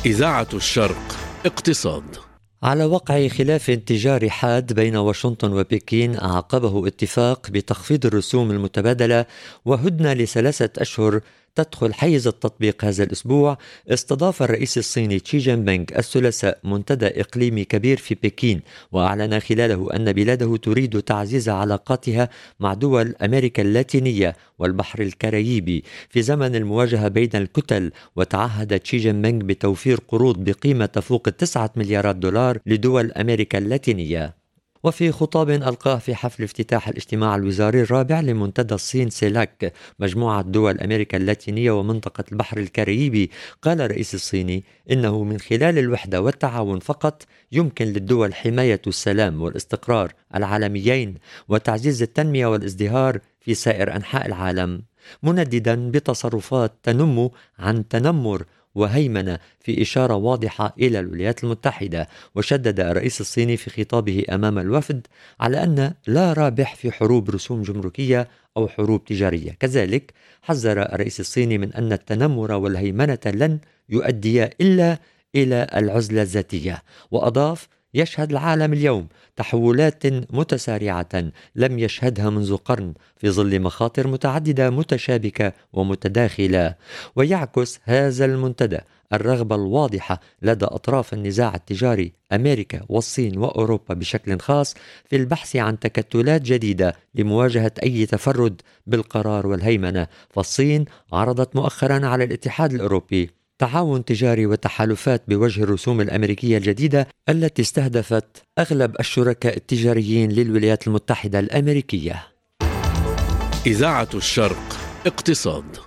إذاعة الشرق اقتصاد. على وقع خلاف تجاري حاد بين واشنطن وبكين أعقبه اتفاق بتخفيض الرسوم المتبادلة وهدنة ل3 أشهر تدخل حيز التطبيق هذا الأسبوع. استضاف الرئيس الصيني شي جين بينغ الثلاثاء منتدى إقليمي كبير في بكين، وأعلن خلاله أن بلاده تريد تعزيز علاقاتها مع دول أمريكا اللاتينية والبحر الكاريبي في زمن المواجهة بين الكتل. وتعهد شي جين بينغ بتوفير قروض بقيمة تفوق 9 مليارات دولار لدول أمريكا اللاتينية. وفي خطاب ألقاه في حفل افتتاح الاجتماع الوزاري الرابع لمنتدى الصين سيلاك، مجموعة دول أمريكا اللاتينية ومنطقة البحر الكاريبي، قال الرئيس الصيني إنه من خلال الوحدة والتعاون فقط يمكن للدول حماية السلام والاستقرار العالميين وتعزيز التنمية والازدهار في سائر أنحاء العالم، منددا بتصرفات تنم عن تنمر وهيمنة في إشارة واضحة إلى الولايات المتحدة. وشدد الرئيس الصيني في خطابه أمام الوفد على أن لا رابح في حروب رسوم جمركية أو حروب تجارية. كذلك حذر الرئيس الصيني من أن التنمر والهيمنة لن يؤديا إلا إلى العزلة الذاتية، وأضاف: يشهد العالم اليوم تحولات متسارعة لم يشهدها منذ قرن في ظل مخاطر متعددة متشابكة ومتداخلة. ويعكس هذا المنتدى الرغبة الواضحة لدى أطراف النزاع التجاري أمريكا والصين وأوروبا بشكل خاص في البحث عن تكتلات جديدة لمواجهة أي تفرد بالقرار والهيمنة. فالصين عرضت مؤخرا على الاتحاد الأوروبي تعاون تجاري وتحالفات بوجه الرسوم الأمريكية الجديدة التي استهدفت أغلب الشركاء التجاريين للولايات المتحدة الأمريكية. إذاعة الشرق اقتصاد.